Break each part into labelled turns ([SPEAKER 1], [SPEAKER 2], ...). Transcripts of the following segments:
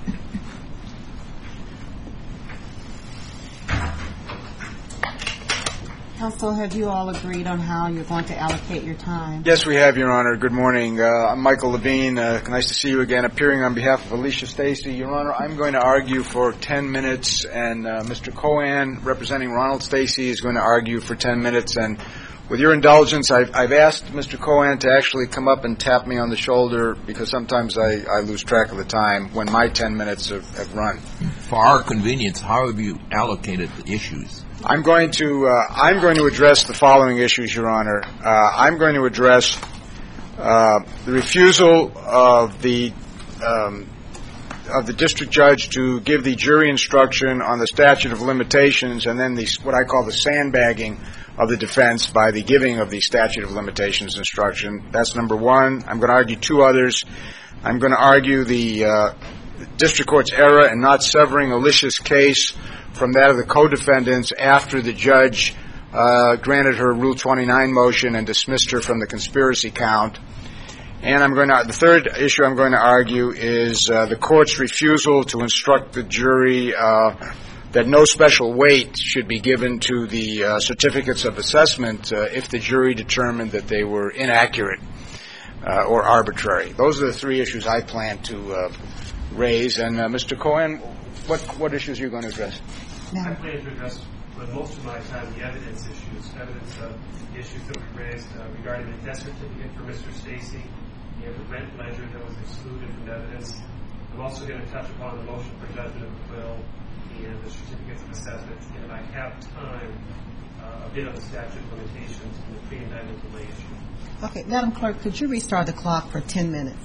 [SPEAKER 1] Counsel, have you all agreed on how you're going to allocate your time?
[SPEAKER 2] Yes, we have, Your Honor. Good morning. I'm Michael Levine. Nice to see you again, appearing on behalf of Alicia Stacy. Your Honor, I'm going to argue for 10 minutes, and Mr. Cohen, representing Ronald Stacy, is going to argue for 10 minutes. And with your indulgence, I've asked Mr. Cohen to actually come up and tap me on the shoulder, because sometimes I lose track of the time when my 10 minutes have run.
[SPEAKER 3] For our convenience, how have you allocated the issues?
[SPEAKER 2] I'm going to address the following issues, Your Honor. I'm going to address the refusal of the district judge to give the jury instruction on the statute of limitations, and then what I call the sandbagging of the defense by the giving of the statute of limitations instruction. That's number one. I'm going to argue two others. I'm going to argue the district court's error in not severing Alicia's case from that of the co-defendants after the judge granted her Rule 29 motion and dismissed her from the conspiracy count. And the third issue I'm going to argue is the court's refusal to instruct the jury that no special weight should be given to the certificates of assessment if the jury determined that they were inaccurate or arbitrary. Those are the three issues I plan to raise. And Mr. Cohen, what issues are you going to address?
[SPEAKER 4] I plan to address, for most of my time, the evidence issues that we raised regarding the death certificate for Mr. Stacy, and the rent ledger that was excluded from evidence. I'm also going to touch upon the motion for judgment of acquittal and the certificates of assessment. And if I have time, a bit on the statute of limitations and the pre-indictment delay issue.
[SPEAKER 1] Okay, Madam Clerk, could you restart the clock for 10 minutes?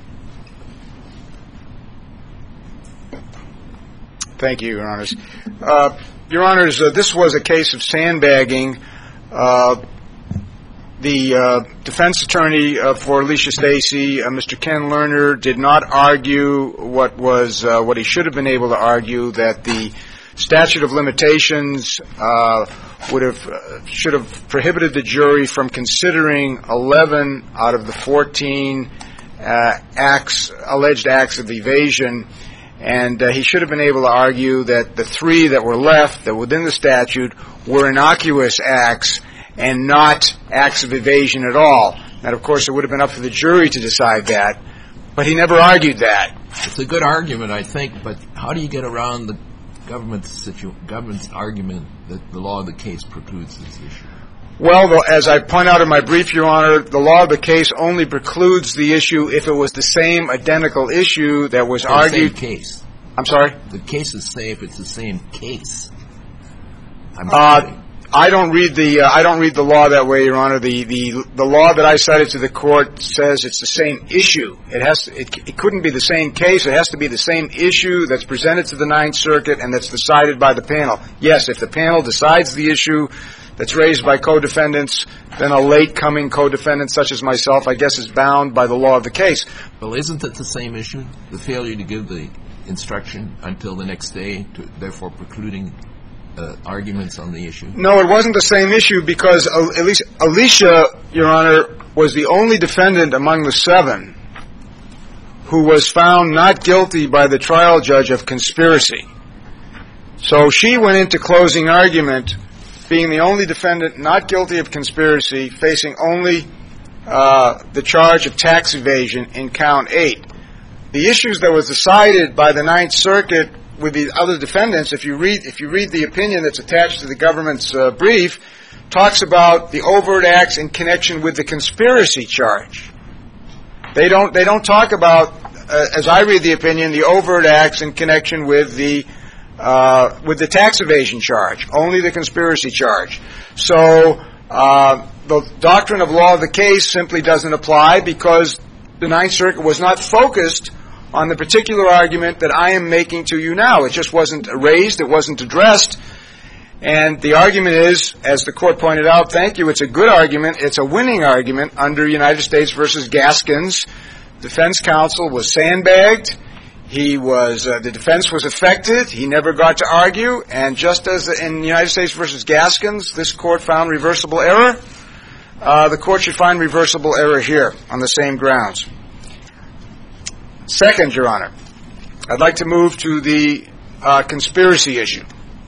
[SPEAKER 2] Thank you, Your Honors. Your Honors, this was a case of sandbagging. The defense attorney for Alicia Stacy, Mr. Ken Lerner, did not argue what he should have been able to argue, that the statute of limitations should have prohibited the jury from considering 11 out of the 14 alleged acts of evasion. And he should have been able to argue that the three that were left, that within the statute, were innocuous acts and not acts of evasion at all. And, of course, it would have been up to the jury to decide that, but he never argued that.
[SPEAKER 3] It's a good argument, I think, but how do you get around the government's argument that the law of the case precludes this issue?
[SPEAKER 2] Well, as I point out in my brief, Your Honor, the law of the case only precludes the issue if it was the same identical issue that was argued.
[SPEAKER 3] The same case.
[SPEAKER 2] I'm sorry?
[SPEAKER 3] The cases say if it's the same case.
[SPEAKER 2] I don't read the law that way, Your Honor. The law that I cited to the court says it's the same issue. It couldn't be the same case. It has to be the same issue that's presented to the Ninth Circuit and that's decided by the panel. Yes, if the panel decides the issue that's raised by co-defendants, then a late-coming co-defendant such as myself, I guess, is bound by the law of the case.
[SPEAKER 3] Well, isn't it the same issue? The failure to give the instruction until the next day, therefore precluding arguments on the issue?
[SPEAKER 2] No, it wasn't the same issue because at least Alicia, Your Honor, was the only defendant among the seven who was found not guilty by the trial judge of conspiracy. So she went into closing argument being the only defendant not guilty of conspiracy, facing only the charge of tax evasion in count 8. The issues that was decided by the Ninth Circuit with the other defendants, if you read the opinion that's attached to the government's brief, talks about the overt acts in connection with the conspiracy charge. They don't talk about, as I read the opinion, the overt acts in connection with the tax evasion charge, only the conspiracy charge. So the doctrine of law of the case simply doesn't apply because the Ninth Circuit was not focused on the particular argument that I am making to you now. It just wasn't raised. It wasn't addressed. And the argument is, as the court pointed out, thank you, it's a good argument. It's a winning argument under United States versus Gaskins. Defense counsel was sandbagged. The defense was affected. He never got to argue. And just as in United States versus Gaskins, this court found reversible error, the court should find reversible error here on the same grounds. Second, Your Honor, I'd like to move to the conspiracy issue.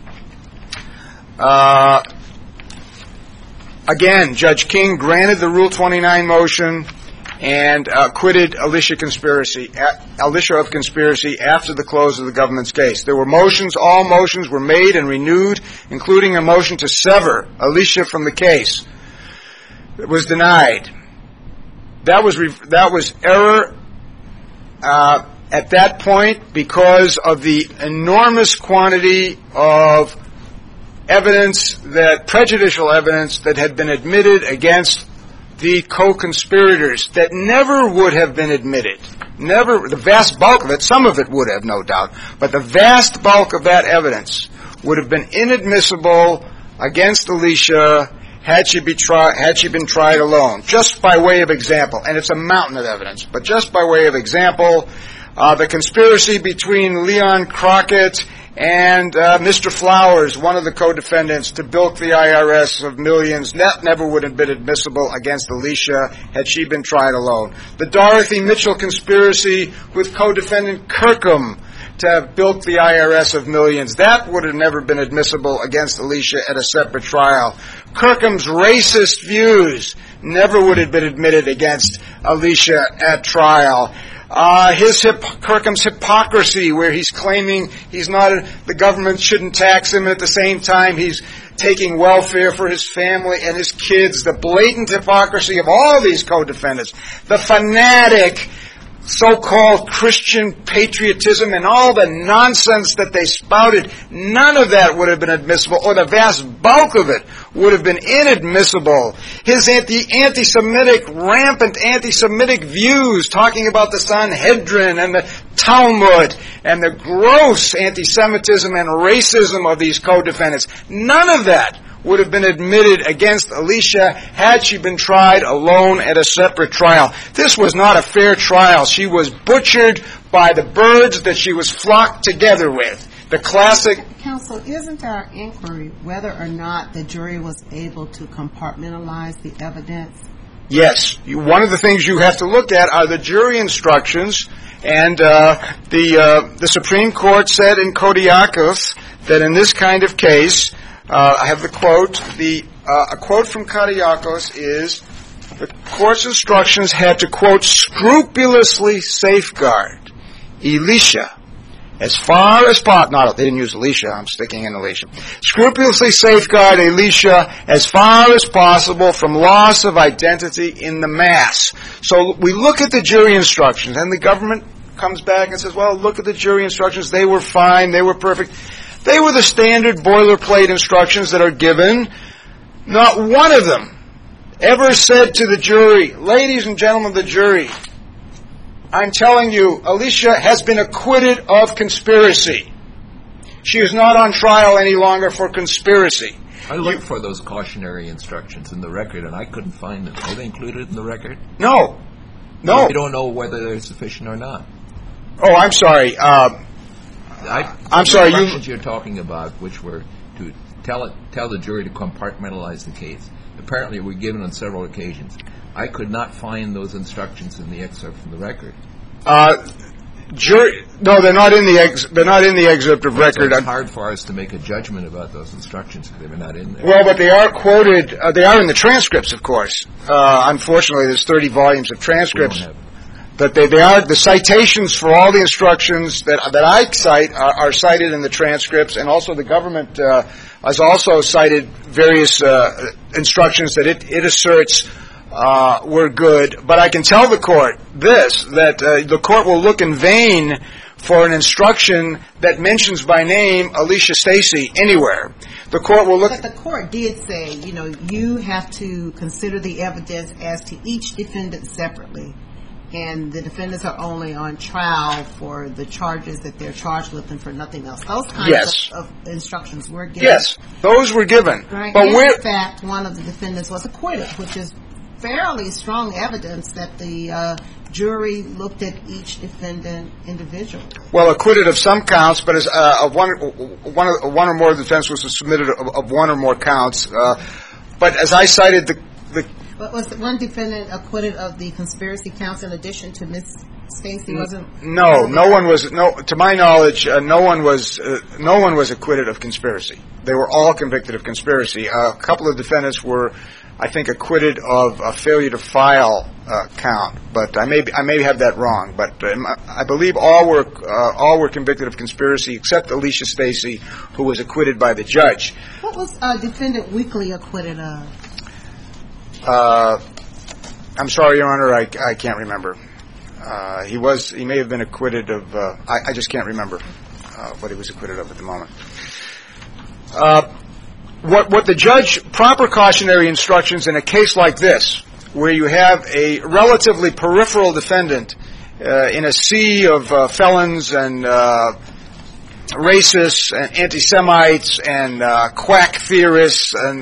[SPEAKER 2] Again, Judge King granted the Rule 29 motion and acquitted Alicia of conspiracy after the close of the government's case. There were motions. All motions were made and renewed, including a motion to sever Alicia from the case. It was denied. That was error at that point because of the enormous quantity of prejudicial evidence that had been admitted against the co-conspirators that never would have been admitted. Never, the vast bulk of it, some of it would have, no doubt, but the vast bulk of that evidence would have been inadmissible against Alicia had she been tried alone. Just by way of example, and it's a mountain of evidence, but just by way of example, the conspiracy between Leon Crockett and Mr. Flowers, one of the co-defendants, to bilk the IRS of millions, that never would have been admissible against Alicia had she been tried alone. The Dorothy Mitchell conspiracy with co-defendant Kirkham to bilk the IRS of millions, that would have never been admissible against Alicia at a separate trial. Kirkham's racist views never would have been admitted against Alicia at trial. Kirkham's hypocrisy, where he's claiming the government shouldn't tax him, and at the same time he's taking welfare for his family and his kids. The blatant hypocrisy of all these co-defendants. The fanatic so-called Christian patriotism and all the nonsense that they spouted, none of that would have been admissible, or the vast bulk of it would have been inadmissible. His rampant anti-Semitic views, talking about the Sanhedrin and the Talmud and the gross anti-Semitism and racism of these co-defendants, none of that would have been admitted against Alicia had she been tried alone at a separate trial. This was not a fair trial. She was butchered by the birds that she was flocked together with. The classic...
[SPEAKER 1] Counsel, isn't our inquiry whether or not the jury was able to compartmentalize the evidence?
[SPEAKER 2] Yes. One of the things you have to look at are the jury instructions, and the Supreme Court said in Kodiakos that in this kind of case, I have the quote. A quote from Kodiakos is, the court's instructions had to, quote, scrupulously safeguard Alicia as far as possible. No, they didn't use Alicia. I'm sticking in Alicia. Scrupulously safeguard Alicia as far as possible from loss of identity in the mass. So we look at the jury instructions, and the government comes back and says, well, look at the jury instructions. They were fine. They were perfect. They were the standard boilerplate instructions that are given. Not one of them ever said to the jury, ladies and gentlemen of the jury, I'm telling you, Alicia has been acquitted of conspiracy. She is not on trial any longer for conspiracy.
[SPEAKER 3] I looked for those cautionary instructions in the record, and I couldn't find them. Are they included in the record?
[SPEAKER 2] No.
[SPEAKER 3] You don't know whether they're sufficient or not.
[SPEAKER 2] Oh, I'm sorry. I'm sorry.
[SPEAKER 3] The instructions you're talking about, which were to tell the jury to compartmentalize the case, apparently were given on several occasions. I could not find those instructions in the excerpt from the record.
[SPEAKER 2] No, they're not in the excerpt of record.
[SPEAKER 3] So it's hard for us to make a judgment about those instructions because they were not in there.
[SPEAKER 2] Well, but they are quoted. They are in the transcripts, of course. Unfortunately, there's 30 volumes of transcripts. But they are the citations for all the instructions that I cite are cited in the transcripts, and also the government has also cited various instructions that it asserts were good. But I can tell the court that the court will look in vain for an instruction that mentions by name Alicia Stacy anywhere. The court will look.
[SPEAKER 1] But the court did say, you have to consider the evidence as to each defendant separately. And the defendants are only on trial for the charges that they're charged with and for nothing else. Those kinds of instructions were given.
[SPEAKER 2] Yes, those were given.
[SPEAKER 1] Right.
[SPEAKER 2] But
[SPEAKER 1] in fact, one of the defendants was acquitted, which is fairly strong evidence that the jury looked at each defendant individually.
[SPEAKER 2] Well, acquitted of some counts, but as one or more defense was submitted of one or more counts. But as I cited,
[SPEAKER 1] But was the one defendant acquitted of the conspiracy counts in addition to Ms. Stacy wasn't?
[SPEAKER 2] No, no one was. No, to my knowledge, no one was acquitted of conspiracy. They were all convicted of conspiracy. A couple of defendants were, I think, acquitted of a failure to file count, but I may have that wrong. But I believe all were convicted of conspiracy except Alicia Stacy, who was acquitted by the judge.
[SPEAKER 1] What was Defendant Weekly acquitted of?
[SPEAKER 2] I'm sorry, Your Honor, I can't remember. He may have been acquitted of. I just can't remember what he was acquitted of at the moment. What the judge, proper cautionary instructions in a case like this, where you have a relatively peripheral defendant in a sea of felons and racists and anti-Semites and quack theorists, and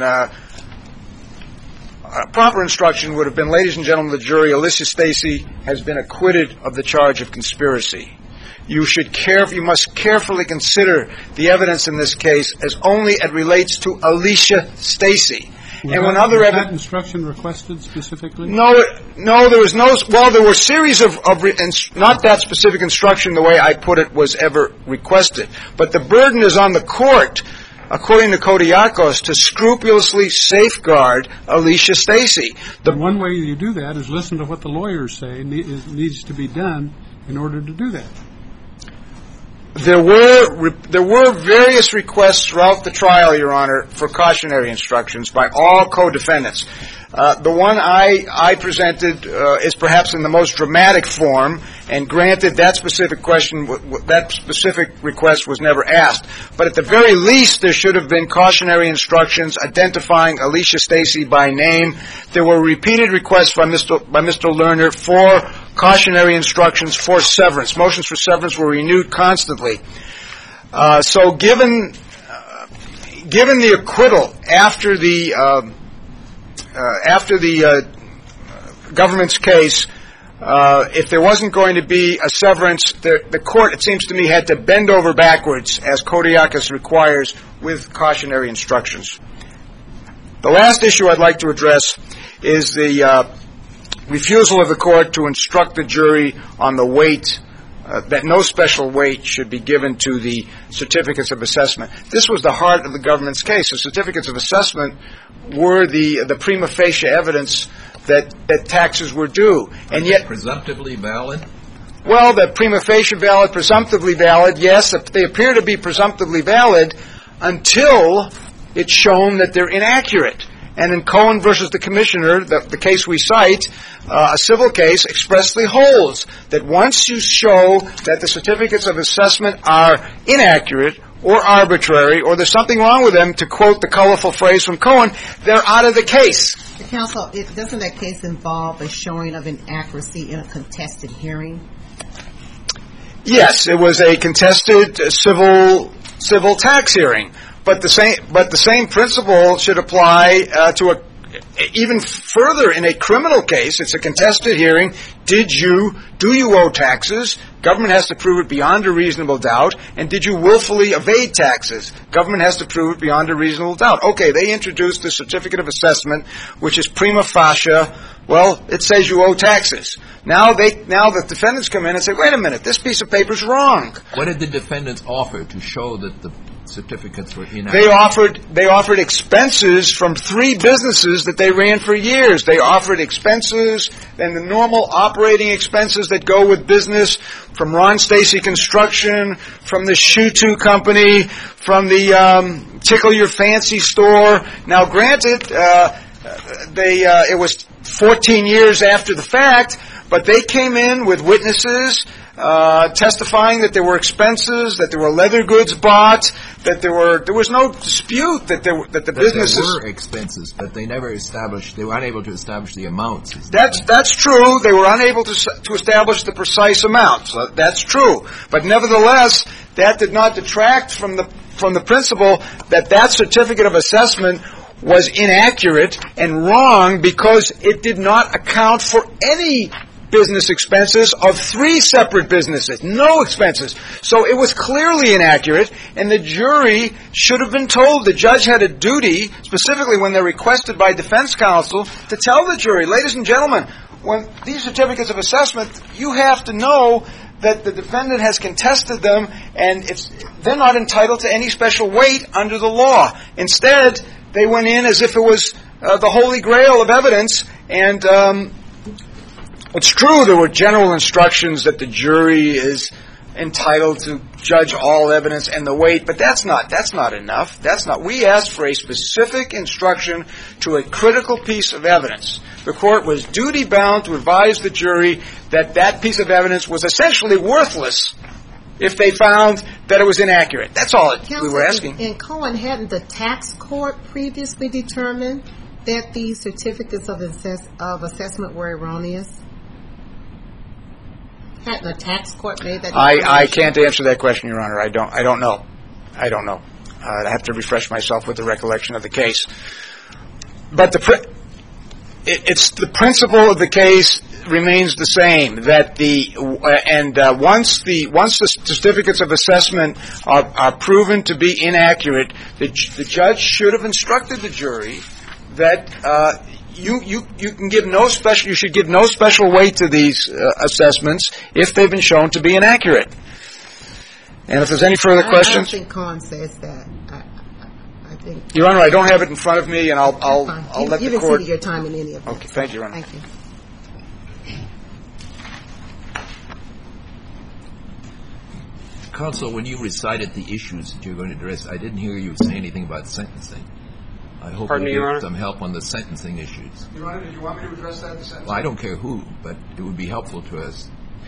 [SPEAKER 2] proper instruction would have been, ladies and gentlemen of the jury, Alicia Stacy has been acquitted of the charge of conspiracy. You must carefully consider the evidence in this case as only it relates to Alicia Stacy.
[SPEAKER 5] And when other evidence, that instruction requested specifically?
[SPEAKER 2] No, there was no. Well, there were series of not that specific instruction the way I put it was ever requested, but the burden is on the court, according to Kodiakos, to scrupulously safeguard Alicia Stacy.
[SPEAKER 5] One way you do that is listen to what the lawyers say needs to be done in order to do that.
[SPEAKER 2] There were various requests throughout the trial, Your Honor, for cautionary instructions by all co-defendants. The one I presented is perhaps in the most dramatic form, and granted that specific request was never asked. But at the very least, there should have been cautionary instructions identifying Alicia Stacy by name. There were repeated requests by Mr. Lerner for cautionary instructions for severance. Motions for severance were renewed constantly. So given the acquittal after the government's case, if there wasn't going to be a severance, the court, it seems to me, had to bend over backwards, as Kodiakos requires, with cautionary instructions. The last issue I'd like to address is the refusal of the court to instruct the jury on the weight, that no special weight should be given to the certificates of assessment. This was the heart of the government's case. The certificates of assessment were the prima facie evidence that taxes were due. And yet,
[SPEAKER 3] presumptively valid?
[SPEAKER 2] Well, the prima facie valid, presumptively valid, yes, they appear to be presumptively valid until it's shown that they're inaccurate. And in Cohen versus the Commissioner, the case we cite, a civil case expressly holds that once you show that the certificates of assessment are inaccurate or arbitrary, or there's something wrong with them, to quote the colorful phrase from Cohen, they're out of the case.
[SPEAKER 1] Counsel, doesn't that case involve a showing of inaccuracy in a contested hearing?
[SPEAKER 2] Yes, it was a contested civil tax hearing. But the same principle should apply to even further in a criminal case. It's a contested hearing. Do you owe taxes? Government has to prove it beyond a reasonable doubt. And did you willfully evade taxes? Government has to prove it beyond a reasonable doubt. Okay, they introduced the certificate of assessment, which is prima facie. Well, it says you owe taxes. Now the defendants come in and say, wait a minute, this piece of paper's wrong.
[SPEAKER 3] What did the defendants offer to show that the certificates were inaccurate?
[SPEAKER 2] They offered expenses from 3 businesses that they ran for years. They offered expenses and the normal operating expenses that go with business, from Ron Stacy Construction, from the Shoe 2 Company, from the Tickle Your Fancy store. Now, granted, it was 14 years after the fact, but they came in with witnesses testifying that there were expenses, that there were leather goods bought, that there was no dispute that the businesses.
[SPEAKER 3] There were expenses, but they were unable to establish the amounts.
[SPEAKER 2] That's true. They were unable to establish the precise amounts. That's true. But nevertheless, that did not detract from the principle that certificate of assessment was inaccurate and wrong because it did not account for any business expenses of 3 separate businesses. No expenses. So it was clearly inaccurate, and the jury should have been told. The judge had a duty, specifically when they're requested by defense counsel, to tell the jury, ladies and gentlemen, when these certificates of assessment, you have to know that the defendant has contested them, and they're not entitled to any special weight under the law. Instead, they went in as if it was the holy grail of evidence, and it's true there were general instructions that the jury is entitled to judge all evidence and the weight, but that's not enough. We asked for a specific instruction to a critical piece of evidence. The court was duty-bound to advise the jury that that piece of evidence was essentially worthless if they found that it was inaccurate. That's all we were asking.
[SPEAKER 1] In Cohen, hadn't the tax court previously determined that these certificates of assessment were erroneous? Hadn't the tax court made that determination?
[SPEAKER 2] I can't answer that question, Your Honor. I don't know. I have to refresh myself with the recollection of the case. But it's the principle of the case remains the same, that once the certificates of assessment are proven to be inaccurate, the judge should have instructed the jury that you should give no special weight to these assessments if they've been shown to be inaccurate. And if there's any further questions,
[SPEAKER 1] I don't think Cohen says that. I think,
[SPEAKER 2] Your Honor, I don't have it in front of me, and I'll let the court.
[SPEAKER 1] You've exceeded your time in any event.
[SPEAKER 2] Okay, thank you, Your Honor.
[SPEAKER 1] Thank you.
[SPEAKER 3] Counsel, when you recited the issues that you're going to address, I didn't hear you say anything about sentencing. I hope you get some help on the sentencing issues.
[SPEAKER 2] Your Honor, did you want me to address that in the sentencing?
[SPEAKER 3] Well, I don't care who, but it would be helpful to us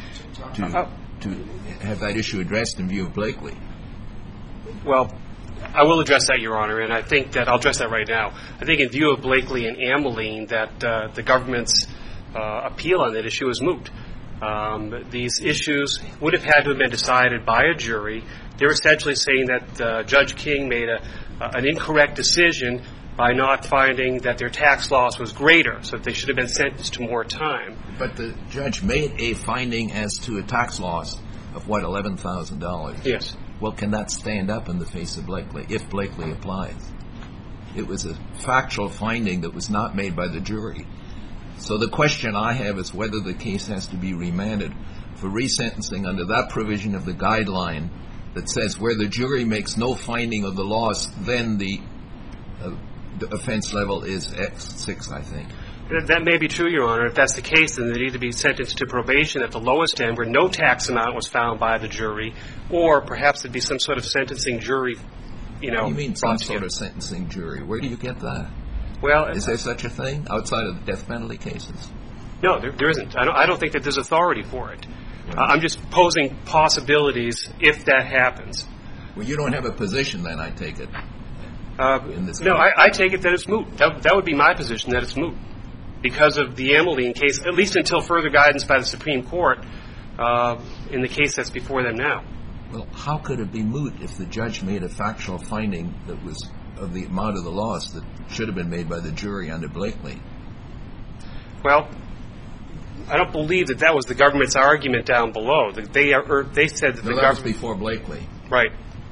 [SPEAKER 3] to have that issue addressed in view of Blakely.
[SPEAKER 6] Well, I will address that, Your Honor, and I think that I'll address that right now. I think in view of Blakely and Ameline that the government's appeal on that issue is moot. These issues would have had to have been decided by a jury. They're essentially saying that Judge King made an incorrect decision by not finding that their tax loss was greater, so that they should have been sentenced to more time.
[SPEAKER 3] But the judge made a finding as to a tax loss of, $11,000?
[SPEAKER 6] Yes.
[SPEAKER 3] Well, can that stand up in the face of Blakely, if Blakely applies? It was a factual finding that was not made by the jury. So the question I have is whether the case has to be remanded for resentencing under that provision of the guideline that says where the jury makes no finding of the loss, then the offense level is X6, I think.
[SPEAKER 6] That may be true, Your Honor. If that's the case, then they need to be sentenced to probation at the lowest end where no tax amount was found by the jury, or perhaps there'd be some sort of sentencing jury,
[SPEAKER 3] What do you mean some sort of sentencing jury? Where do you get that?
[SPEAKER 6] Well,
[SPEAKER 3] is there such a thing outside of the death penalty cases?
[SPEAKER 6] No, there isn't. I don't think that there's authority for it. I'm just posing possibilities if that happens.
[SPEAKER 3] Well, you don't have a position then, I take it.
[SPEAKER 6] No, I take it that it's moot. That would be my position, that it's moot. Because of the Ameline case, at least until further guidance by the Supreme Court in the case that's before them now.
[SPEAKER 3] Well, how could it be moot if the judge made a factual finding that was of the amount of the loss that should have been made by the jury under Blakely?
[SPEAKER 6] Well, I don't believe that was the government's argument down below. They said that the government...
[SPEAKER 3] That was before Blakely.
[SPEAKER 6] Right.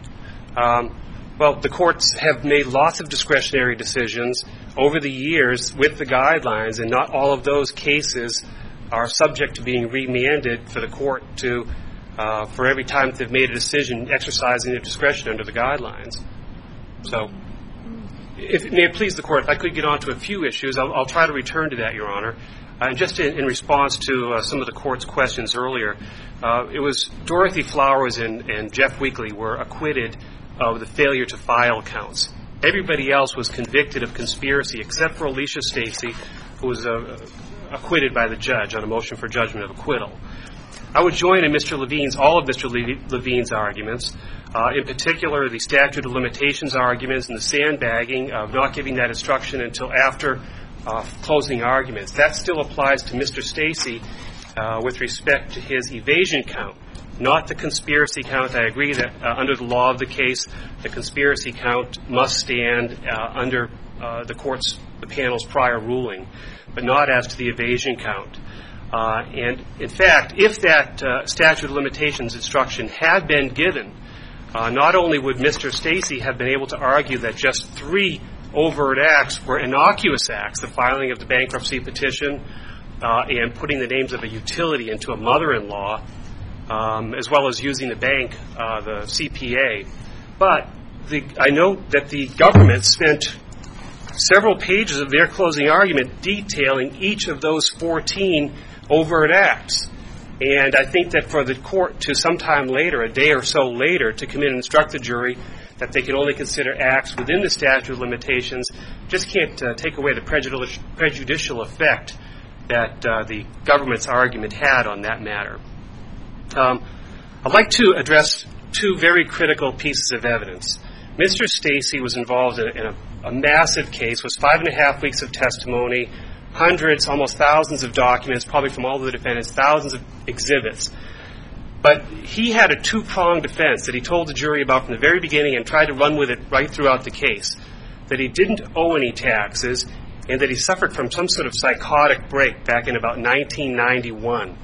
[SPEAKER 6] Well, the courts have made lots of discretionary decisions over the years with the guidelines, and not all of those cases are subject to being remanded for the court to, for every time that they've made a decision, exercising their discretion under the guidelines. So, if it may please the Court, if I could get on to a few issues, I'll try to return to that, Your Honor. And just in response to some of the Court's questions earlier, it was Dorothy Flowers and Jeff Weakley were acquitted of the failure to file counts. Everybody else was convicted of conspiracy except for Alicia Stacy, who was acquitted by the judge on a motion for judgment of acquittal. I would join in all of Mr. Levine's arguments, in particular the statute of limitations arguments and the sandbagging of not giving that instruction until after closing arguments. That still applies to Mr. Stacy with respect to his evasion count, not the conspiracy count. I agree that under the law of the case, the conspiracy count must stand under the panel's prior ruling, but not as to the evasion count. And, in fact, if that statute of limitations instruction had been given, not only would Mr. Stacy have been able to argue that just 3 overt acts were innocuous acts, the filing of the bankruptcy petition, and putting the names of a utility into a mother-in-law, as well as using the bank, the CPA. But I know that the government spent several pages of their closing argument detailing each of those 14 overt acts. And I think that for the court to sometime later, a day or so later, to come in and instruct the jury that they can only consider acts within the statute of limitations just can't take away the prejudicial effect that the government's argument had on that matter. I'd like to address two very critical pieces of evidence. Mr. Stacey was involved in a massive case, was 5.5 weeks of testimony, hundreds, almost thousands of documents, probably from all of the defendants, thousands of exhibits. But he had a two-pronged defense that he told the jury about from the very beginning and tried to run with it right throughout the case, that he didn't owe any taxes and that he suffered from some sort of psychotic break back in about 1991.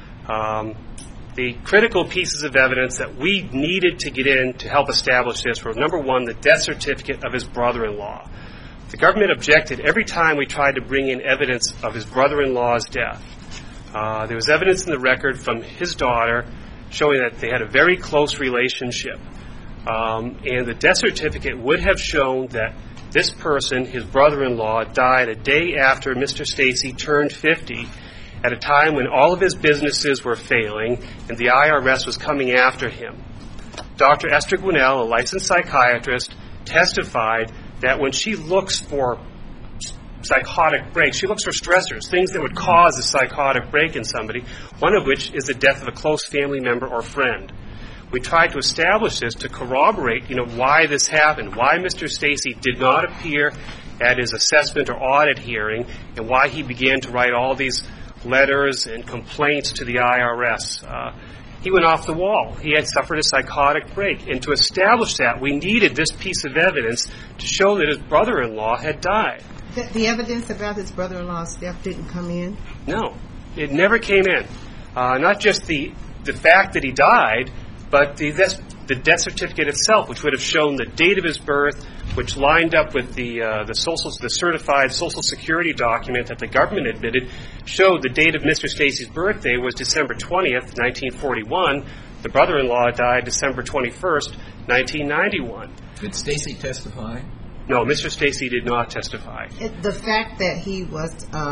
[SPEAKER 6] The critical pieces of evidence that we needed to get in to help establish this were, number one, the death certificate of his brother-in-law. The government objected every time we tried to bring in evidence of his brother-in-law's death. There was evidence in the record from his daughter showing that they had a very close relationship. And the death certificate would have shown that this person, his brother-in-law, died a day after Mr. Stacey turned 50, at a time when all of his businesses were failing and the IRS was coming after him. Dr. Esther Gwinnell, a licensed psychiatrist, testified that when she looks for psychotic breaks, she looks for stressors, things that would cause a psychotic break in somebody, one of which is the death of a close family member or friend. We tried to establish this to corroborate, why this happened, why Mr. Stacey did not appear at his assessment or audit hearing, and why he began to write all these letters and complaints to the IRS. He went off the wall. He had suffered a psychotic break. And to establish that, we needed this piece of evidence to show that his brother-in-law had died.
[SPEAKER 1] The evidence about his brother-in-law's death didn't come in?
[SPEAKER 6] No, it never came in. Not just the fact that he died, but the death certificate itself, which would have shown the date of his birth, which lined up with the certified Social Security document that the government admitted, showed the date of Mr. Stacey's birthday was December 20th, 1941. The brother-in-law died December 21st, 1991.
[SPEAKER 3] Did Stacey testify?
[SPEAKER 6] No, Mr. Stacey did not testify.
[SPEAKER 1] The fact that he was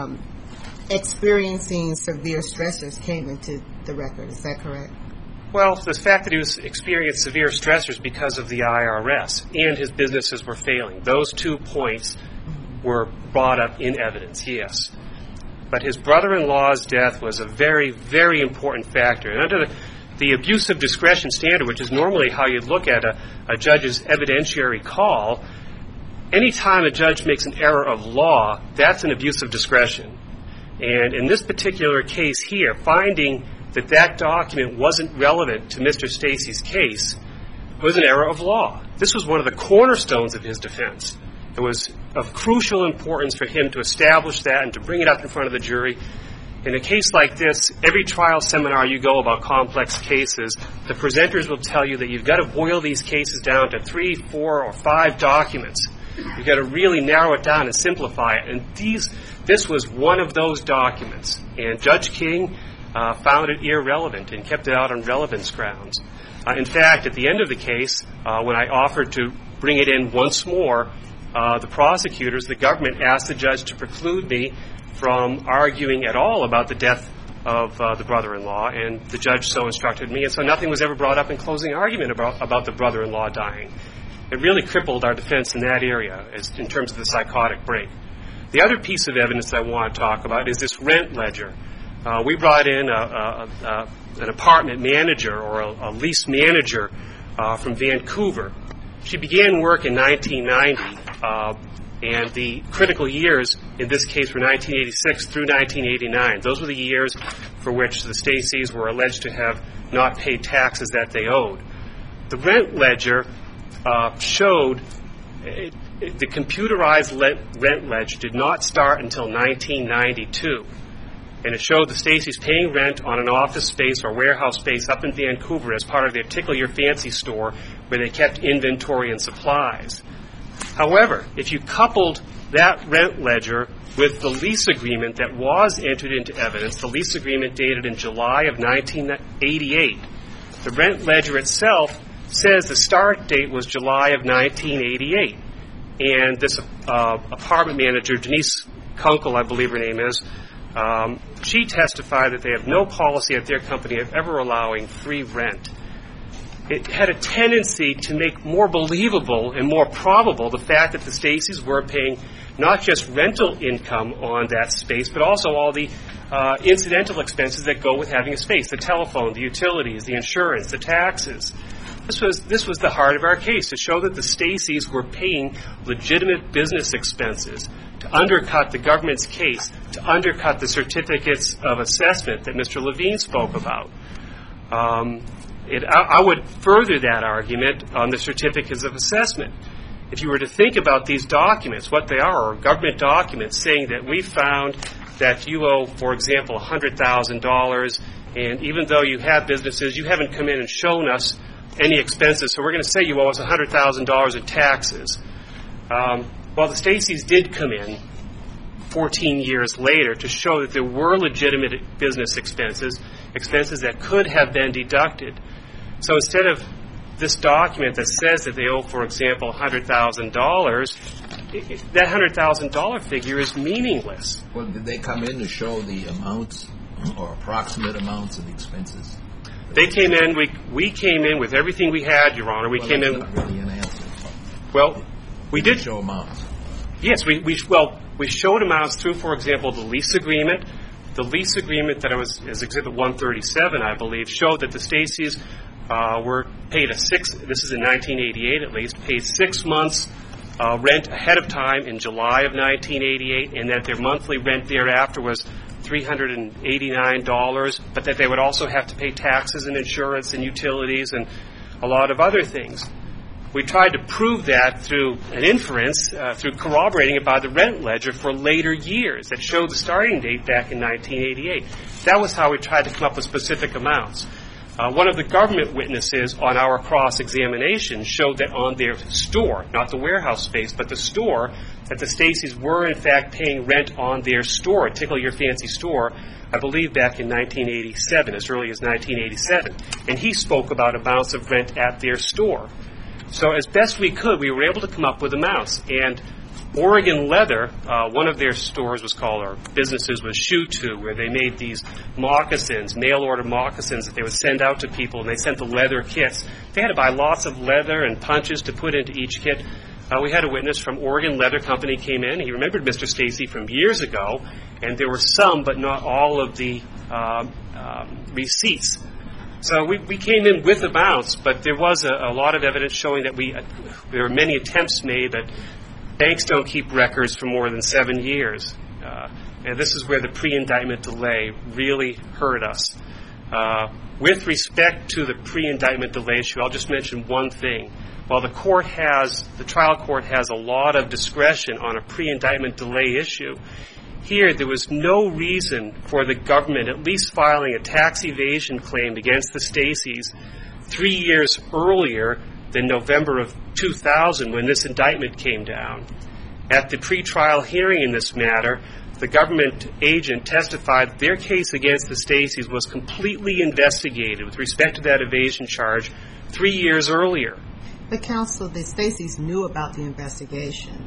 [SPEAKER 1] experiencing severe stressors came into the record. Is that correct?
[SPEAKER 6] Well, the fact that he was experiencing severe stressors because of the IRS and his businesses were failing, those 2 points were brought up in evidence, yes. But his brother-in-law's death was a very, very important factor. And under the abuse of discretion standard, which is normally how you look at a judge's evidentiary call, any time a judge makes an error of law, that's an abuse of discretion. And in this particular case here, finding that document wasn't relevant to Mr. Stacey's case was an error of law. This was one of the cornerstones of his defense. It was of crucial importance for him to establish that and to bring it up in front of the jury. In a case like this, every trial seminar you go about complex cases, the presenters will tell you that you've got to boil these cases down to 3, 4, or 5 documents. You've got to really narrow it down and simplify it. And this was one of those documents. And Judge King found it irrelevant and kept it out on relevance grounds. In fact, at the end of the case, when I offered to bring it in once more, the prosecutors, the government, asked the judge to preclude me from arguing at all about the death of the brother-in-law, and the judge so instructed me, and so nothing was ever brought up in closing argument about the brother-in-law dying. It really crippled our defense in that area in terms of the psychotic break. The other piece of evidence I want to talk about is this rent ledger. We brought in an apartment manager or a lease manager from Vancouver. She began work in 1990, and the critical years in this case were 1986 through 1989. Those were the years for which the Staceys were alleged to have not paid taxes that they owed. The rent ledger showed the computerized rent ledger did not start until 1992. And it showed the Staceys paying rent on an office space or warehouse space up in Vancouver as part of their Tickle Your Fancy store where they kept inventory and supplies. However, if you coupled that rent ledger with the lease agreement that was entered into evidence, the lease agreement dated in July of 1988, the rent ledger itself says the start date was July of 1988. And this apartment manager, Denise Kunkel, I believe her name is, she testified that they have no policy at their company of ever allowing free rent. It had a tendency to make more believable and more probable the fact that the Stacys were paying not just rental income on that space, but also all the incidental expenses that go with having a space, the telephone, the utilities, the insurance, the taxes. This was the heart of our case, to show that the Stacys were paying legitimate business expenses to undercut the government's case, to undercut the certificates of assessment that Mr. Levine spoke about. I would further that argument on the certificates of assessment. If you were to think about these documents, what they are government documents saying that we found that you owe, for example, $100,000, and even though you have businesses, you haven't come in and shown us any expenses, so we're going to say you owe us $100,000 in taxes. Well, the Stacys did come in 14 years later to show that there were legitimate business expenses that could have been deducted. So instead of this document that says that they owe, for example, $100,000, that $100,000 figure is meaningless.
[SPEAKER 3] Well, did they come in to show the amounts or approximate amounts of expenses?
[SPEAKER 6] They came in. We came in with everything we had, Your Honor.
[SPEAKER 3] That's not really an answer.
[SPEAKER 6] Well, we did
[SPEAKER 3] show amounts.
[SPEAKER 6] Yes, we showed amounts through, for example, the lease agreement. The lease agreement that is Exhibit 137, I believe, showed that the Stacys were paid this is in 1988 at least, paid 6 months rent ahead of time in July of 1988, and that their monthly rent thereafter was $389, but that they would also have to pay taxes and insurance and utilities and a lot of other things. We tried to prove that through an inference, through corroborating it by the rent ledger for later years that showed the starting date back in 1988. That was how we tried to come up with specific amounts. One of the government witnesses on our cross-examination showed that on their store, not the warehouse space, but the store, that the Stacys were in fact paying rent on their store, Tickle Your Fancy store, I believe back in 1987, as early as 1987. And he spoke about amounts of rent at their store. So as best we could, we were able to come up with amounts. And Oregon Leather, one of their stores was called, or businesses was Shoe To, where they made these moccasins, mail-order moccasins that they would send out to people, and they sent the leather kits. They had to buy lots of leather and punches to put into each kit. We had a witness from Oregon Leather Company came in. He remembered Mr. Stacey from years ago, and there were some, but not all of the receipts. So we came in with amounts, but there was a lot of evidence showing that there were many attempts made, but banks don't keep records for more than 7 years. And this is where the pre-indictment delay really hurt us. With respect to the pre-indictment delay issue, I'll just mention one thing. While the trial court has a lot of discretion on a pre-indictment delay issue, here there was no reason for the government at least filing a tax evasion claim against the Stacys 3 years earlier than November of 2000 when this indictment came down. At the pretrial hearing in this matter, the government agent testified that their case against the Stacys was completely investigated with respect to that evasion charge 3 years earlier.
[SPEAKER 1] But counsel, the Stacys knew about the investigation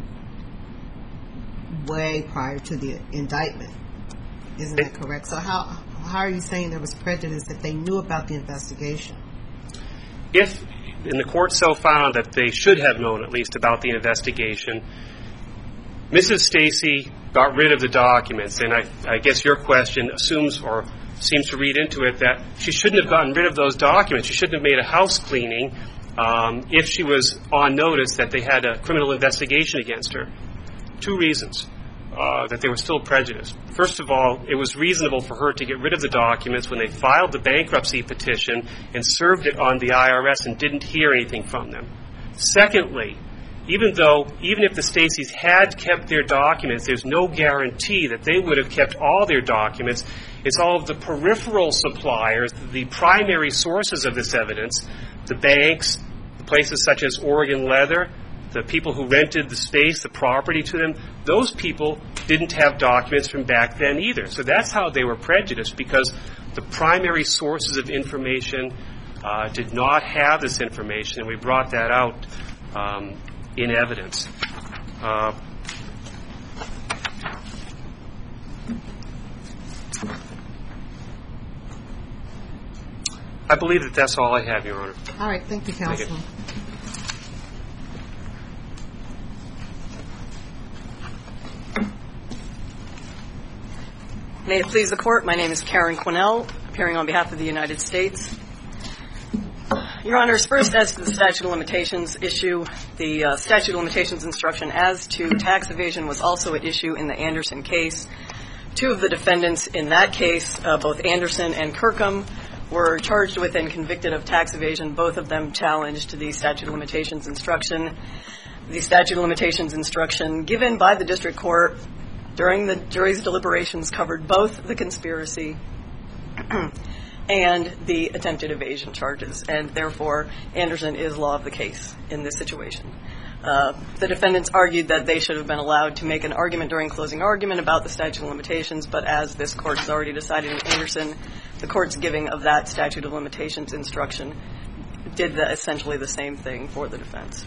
[SPEAKER 1] way prior to the indictment. Isn't that correct? So how are you saying there was prejudice if they knew about the investigation?
[SPEAKER 6] And the court so found that they should have known at least about the investigation, Mrs. Stacey got rid of the documents, and I guess your question assumes or seems to read into it that she shouldn't have gotten rid of those documents. She shouldn't have made a house cleaning if she was on notice that they had a criminal investigation against her. 2 reasons that they were still prejudiced. First of all, it was reasonable for her to get rid of the documents when they filed the bankruptcy petition and served it on the IRS and didn't hear anything from them. Secondly, even if the Stacys had kept their documents, there's no guarantee that they would have kept all their documents. It's all of the peripheral suppliers, the primary sources of this evidence, the banks, the places such as Oregon Leather, the people who rented the space, the property to them, those people didn't have documents from back then either. So that's how they were prejudiced, because the primary sources of information did not have this information, and we brought that out in evidence. I believe that that's all I have, Your Honor.
[SPEAKER 1] All right. Thank you, Counsel.
[SPEAKER 6] Thank you.
[SPEAKER 7] May it please the Court, my name is Karen Quinnell, appearing on behalf of the United States. Your Honors, first as to the statute of limitations issue, the statute of limitations instruction as to tax evasion was also at issue in the Anderson case. Two of the defendants in that case, both Anderson and Kirkham, were charged with and convicted of tax evasion. Both of them challenged the statute of limitations instruction. The statute of limitations instruction given by the district court during the jury's deliberations covered both the conspiracy and the attempted evasion charges, and therefore Anderson is law of the case in this situation. The defendants argued that they should have been allowed to make an argument during closing argument about the statute of limitations, but as this court has already decided in Anderson, the court's giving of that statute of limitations instruction did essentially the same thing for the defense.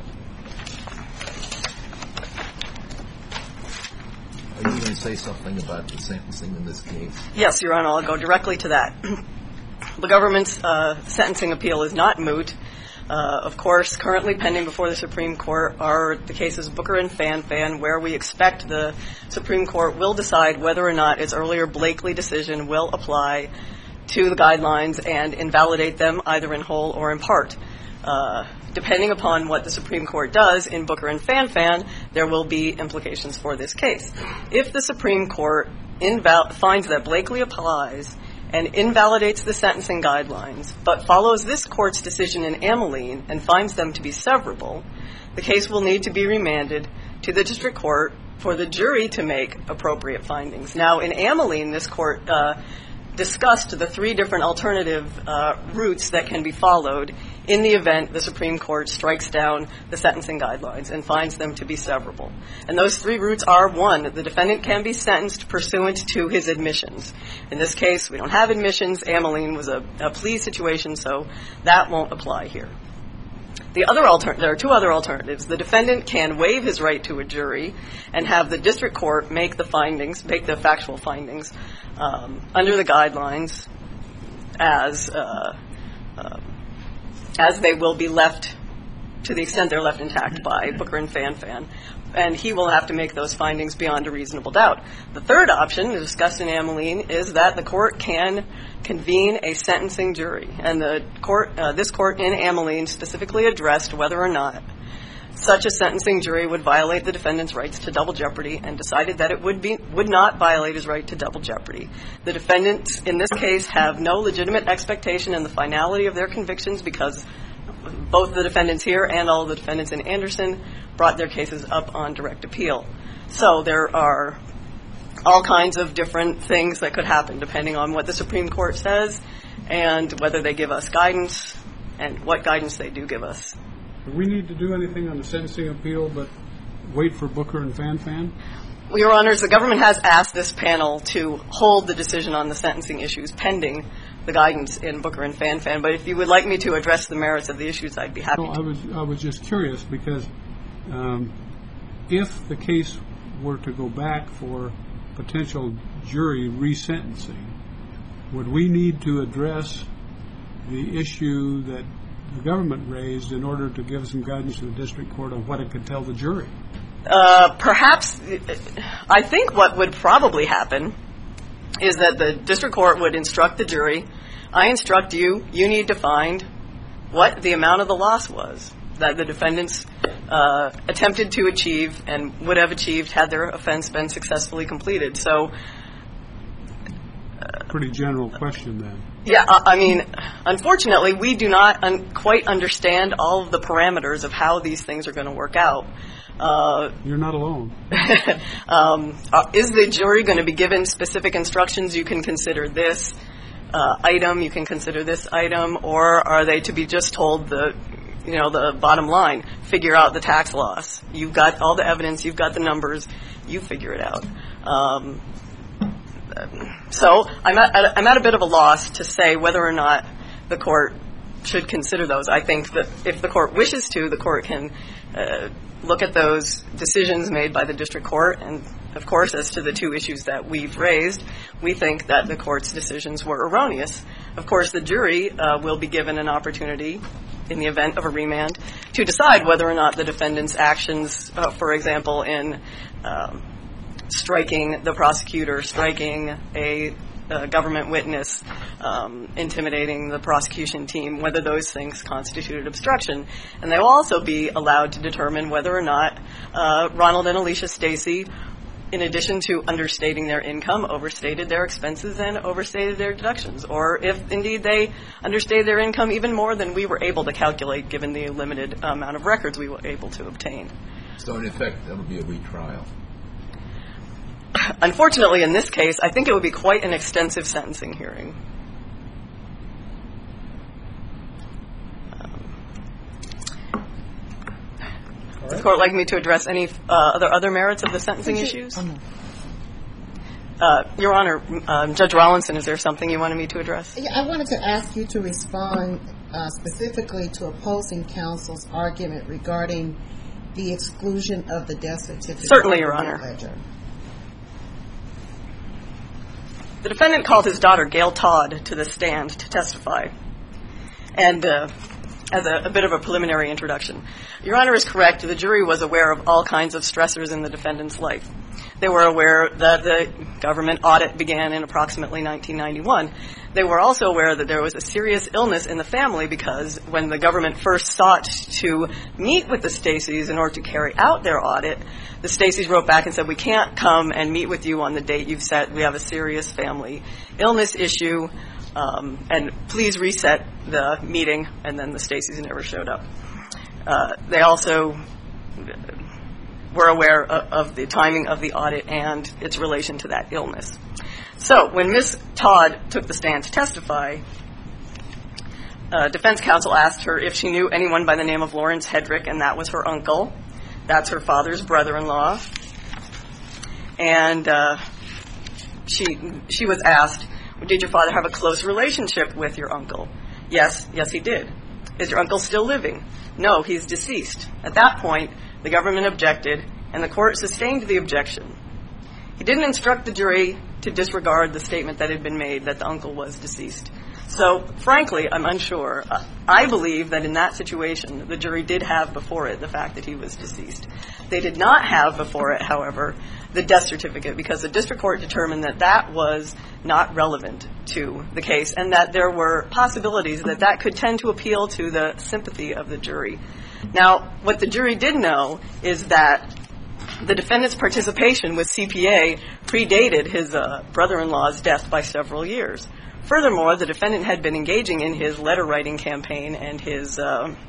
[SPEAKER 3] Are you going to say something about the sentencing in this case?
[SPEAKER 7] Yes, Your Honor, I'll go directly to that. The government's sentencing appeal is not moot. Of course, currently pending before the Supreme Court are the cases Booker and Fan, where we expect the Supreme Court will decide whether or not its earlier Blakely decision will apply to the guidelines and invalidate them either in whole or in part. Depending upon what the Supreme Court does in Booker and Fan, there will be implications for this case. If the Supreme Court finds that Blakely applies and invalidates the sentencing guidelines, but follows this court's decision in Ameline and finds them to be severable, the case will need to be remanded to the district court for the jury to make appropriate findings. Now, in Ameline, this court discussed the three different alternative routes that can be followed in the event the Supreme Court strikes down the sentencing guidelines and finds them to be severable. And those three routes are, one, the defendant can be sentenced pursuant to his admissions. In this case, we don't have admissions. Ameline was a plea situation, so that won't apply here. There are two other alternatives. The defendant can waive his right to a jury and have the district court make the factual findings under the guidelines as they will be left, to the extent they're left intact by Booker and Fan. And he will have to make those findings beyond a reasonable doubt. The third option, discussed in Ameline, is that the court can convene a sentencing jury. And this court in Ameline specifically addressed whether or not such a sentencing jury would violate the defendant's rights to double jeopardy, and decided that it would not violate his right to double jeopardy. The defendants in this case have no legitimate expectation in the finality of their convictions, because both the defendants here and all the defendants in Anderson brought their cases up on direct appeal. So there are all kinds of different things that could happen depending on what the Supreme Court says and whether they give us guidance and what guidance they do give us.
[SPEAKER 5] Do we need to do anything on the sentencing appeal but wait for Booker and Fan?
[SPEAKER 7] Well, Your Honors, the government has asked this panel to hold the decision on the sentencing issues pending the guidance in Booker and Fan. But if you would like me to address the merits of the issues, I'd be happy to.
[SPEAKER 5] I was just curious, because if the case were to go back for potential jury resentencing, would we need to address the issue that the government raised in order to give some guidance to the district court on what it could tell the jury?
[SPEAKER 7] Perhaps. I think what would probably happen is that the district court would instruct the jury, I instruct you, you need to find what the amount of the loss was that the defendants attempted to achieve and would have achieved had their offense been successfully completed. So,
[SPEAKER 5] pretty general question then.
[SPEAKER 7] Yeah, I mean, unfortunately, we do not quite understand all of the parameters of how these things are going to work out.
[SPEAKER 5] You're not alone.
[SPEAKER 7] Is the jury going to be given specific instructions? You can consider this item, you can consider this item, or are they to be just told the bottom line. Figure out the tax loss. You've got all the evidence. You've got the numbers. You figure it out. So I'm at a bit of a loss to say whether or not the court should consider those. I think that if the court wishes to, the court can look at those decisions made by the district court. And, of course, as to the two issues that we've raised, we think that the court's decisions were erroneous. Of course, the jury will be given an opportunity, in the event of a remand, to decide whether or not the defendant's actions, for example, in striking the prosecutor, striking a government witness, intimidating the prosecution team, whether those things constituted obstruction. And they will also be allowed to determine whether or not Ronald and Alicia Stacy, in addition to understating their income, overstated their expenses and overstated their deductions, or if indeed they understated their income even more than we were able to calculate given the limited amount of records we were able to obtain.
[SPEAKER 3] So in effect, that would be a retrial.
[SPEAKER 7] Unfortunately, in this case, I think it would be quite an extensive sentencing hearing. Would the court like me to address any other merits of the sentencing issues? Your Honor, Judge Rawlinson, is there something you wanted me to address?
[SPEAKER 1] Yeah, I wanted to ask you to respond specifically to opposing counsel's argument regarding the exclusion of the death certificate.
[SPEAKER 7] Certainly, Your Honor.
[SPEAKER 1] Ledger.
[SPEAKER 7] The defendant called his daughter, Gail Todd, to the stand to testify. And as a bit of a preliminary introduction, Your Honor is correct. The jury was aware of all kinds of stressors in the defendant's life. They were aware that the government audit began in approximately 1991. They were also aware that there was a serious illness in the family because when the government first sought to meet with the Stacys in order to carry out their audit, the Stacys wrote back and said, we can't come and meet with you on the date you've set. We have a serious family illness issue, and please reset the meeting. And then the Stacys never showed up. They also were aware of the timing of the audit and its relation to that illness. So when Ms. Todd took the stand to testify, defense counsel asked her if she knew anyone by the name of Lawrence Hedrick, and that was her uncle. That's her father's brother-in-law. And she was asked, did your father have a close relationship with your uncle? Yes, he did. Is your uncle still living? No, he's deceased. At that point, the government objected, and the court sustained the objection. He didn't instruct the jury to disregard the statement that had been made that the uncle was deceased. So, frankly, I'm unsure. I believe that in that situation, the jury did have before it the fact that he was deceased. They did not have before it, however, the death certificate, because the district court determined that that was not relevant to the case and that there were possibilities that that could tend to appeal to the sympathy of the jury. Now, what the jury did know is that the defendant's participation with CPA predated his brother-in-law's death by several years. Furthermore, the defendant had been engaging in his letter-writing campaign and his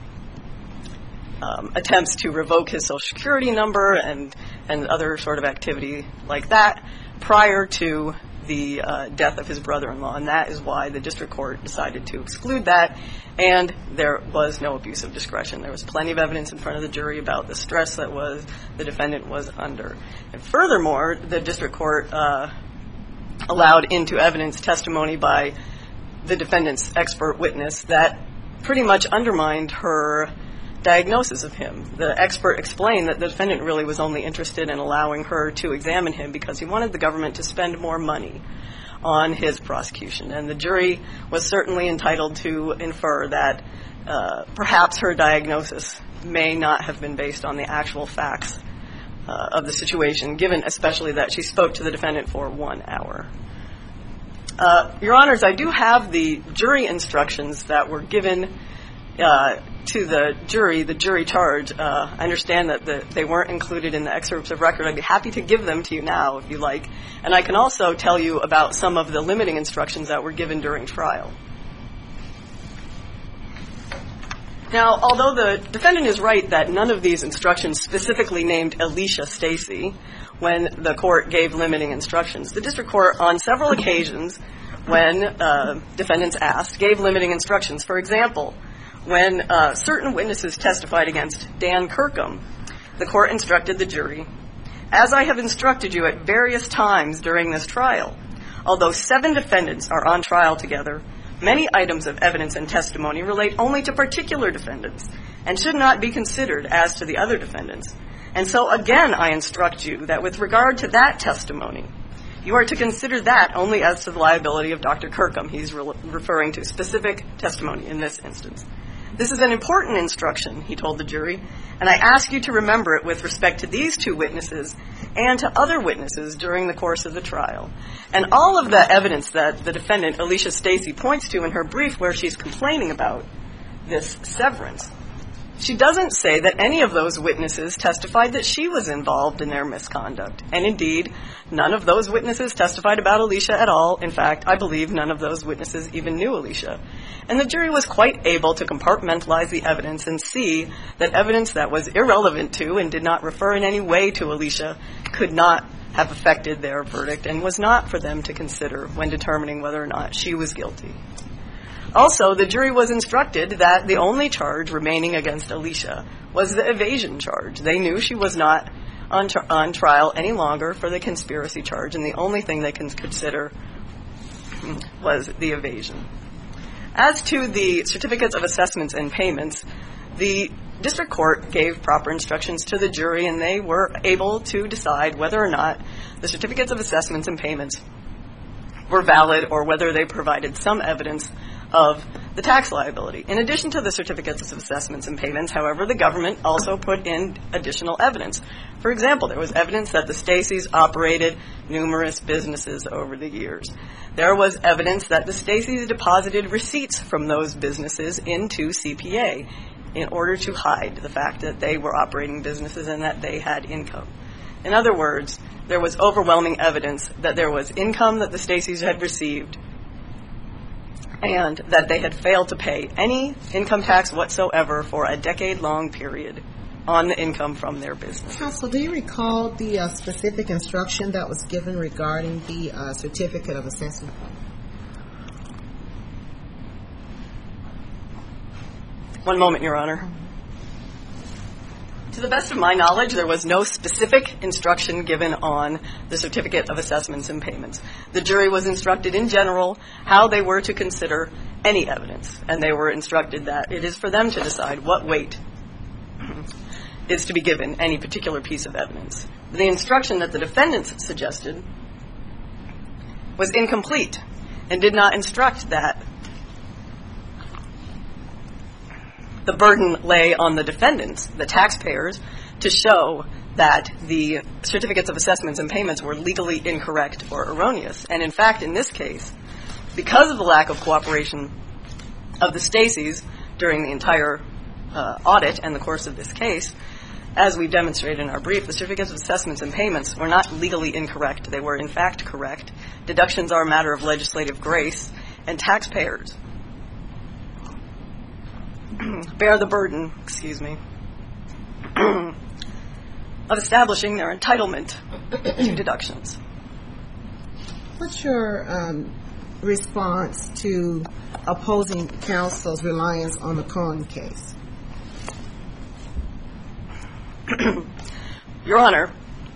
[SPEAKER 7] attempts to revoke his Social Security number and other sort of activity like that prior to the death of his brother-in-law, and that is why the district court decided to exclude that, and there was no abuse of discretion. There was plenty of evidence in front of the jury about the stress that the defendant was under. And furthermore, the district court allowed into evidence testimony by the defendant's expert witness that pretty much undermined her diagnosis of him. The expert explained that the defendant really was only interested in allowing her to examine him because he wanted the government to spend more money on his prosecution. And the jury was certainly entitled to infer that perhaps her diagnosis may not have been based on the actual facts of the situation, given especially that she spoke to the defendant for 1 hour. Your Honors, I do have the jury instructions that were given to the jury charge. I understand that they weren't included in the excerpts of record. I'd be happy to give them to you now if you like. And I can also tell you about some of the limiting instructions that were given during trial. Now, although the defendant is right that none of these instructions specifically named Alicia Stacy when the court gave limiting instructions, the district court on several occasions when defendants asked gave limiting instructions. For example, when certain witnesses testified against Dan Kirkham, the court instructed the jury, "As I have instructed you at various times during this trial, although 7 defendants are on trial together, many items of evidence and testimony relate only to particular defendants and should not be considered as to the other defendants. And so again I instruct you that with regard to that testimony, you are to consider that only as to the liability of Dr. Kirkham." He's referring to specific testimony in this instance. "This is an important instruction," he told the jury, "and I ask you to remember it with respect to these 2 witnesses and to other witnesses during the course of the trial." And all of the evidence that the defendant, Alicia Stacy, points to in her brief where she's complaining about this severance, she doesn't say that any of those witnesses testified that she was involved in their misconduct. And indeed, none of those witnesses testified about Alicia at all. In fact, I believe none of those witnesses even knew Alicia. And the jury was quite able to compartmentalize the evidence and see that evidence that was irrelevant to and did not refer in any way to Alicia could not have affected their verdict and was not for them to consider when determining whether or not she was guilty. Also, the jury was instructed that the only charge remaining against Alicia was the evasion charge. They knew she was not on trial any longer for the conspiracy charge, and the only thing they can consider was the evasion. As to the certificates of assessments and payments, the district court gave proper instructions to the jury, and they were able to decide whether or not the certificates of assessments and payments were valid or whether they provided some evidence of the tax liability. In addition to the certificates of assessments and payments, however, the government also put in additional evidence. For example, there was evidence that the Stacys operated numerous businesses over the years. There was evidence that the Stacys deposited receipts from those businesses into CPA in order to hide the fact that they were operating businesses and that they had income. In other words, there was overwhelming evidence that there was income that the Stacys had received and that they had failed to pay any income tax whatsoever for a decade-long period on the income from their business.
[SPEAKER 1] Counsel, do you recall the specific instruction that was given regarding the certificate of assessment?
[SPEAKER 7] One moment, Your Honor. To the best of my knowledge, there was no specific instruction given on the certificate of assessments and payments. The jury was instructed in general how they were to consider any evidence, and they were instructed that it is for them to decide what weight is to be given any particular piece of evidence. The instruction that the defendants suggested was incomplete and did not instruct that the burden lay on the defendants, the taxpayers, to show that the certificates of assessments and payments were legally incorrect or erroneous. And in fact, in this case, because of the lack of cooperation of the Stacys during the entire audit and the course of this case, as we demonstrated in our brief, the certificates of assessments and payments were not legally incorrect. They were, in fact, correct. Deductions are a matter of legislative grace, and taxpayers bear the burden, of establishing their entitlement to deductions.
[SPEAKER 1] What's your response to opposing counsel's reliance on the Cohen case?
[SPEAKER 7] Your Honor,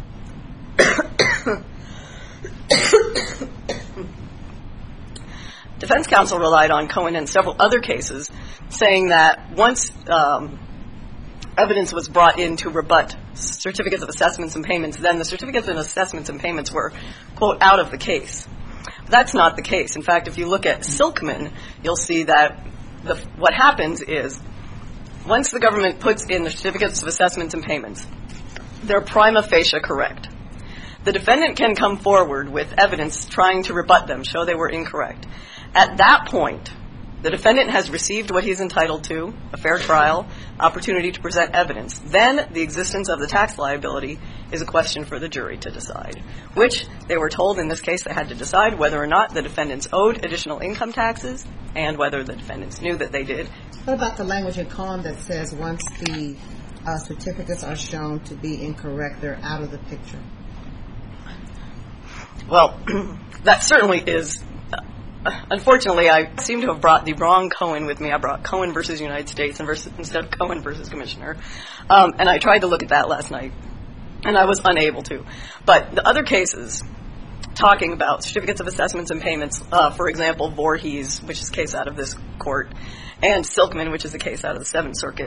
[SPEAKER 7] defense counsel relied on Cohen and several other cases, saying that once evidence was brought in to rebut certificates of assessments and payments, then the certificates of assessments and payments were, quote, out of the case. That's not the case. In fact, if you look at Silkman, you'll see that what happens is once the government puts in the certificates of assessments and payments, they're prima facie correct. The defendant can come forward with evidence trying to rebut them, show they were incorrect. At that point, the defendant has received what he's entitled to, a fair trial, opportunity to present evidence. Then the existence of the tax liability is a question for the jury to decide, which they were told in this case they had to decide whether or not the defendants owed additional income taxes and whether the defendants knew that they did.
[SPEAKER 1] What about the language in Cohen that says once the certificates are shown to be incorrect, they're out of the picture?
[SPEAKER 7] Well, that certainly is unfortunately, I seem to have brought the wrong Cohen with me. I brought Cohen versus United States instead of Cohen versus Commissioner. And I tried to look at that last night, and I was unable to. But the other cases talking about certificates of assessments and payments, for example, Voorhees, which is a case out of this court, and Silkman, which is a case out of the Seventh Circuit,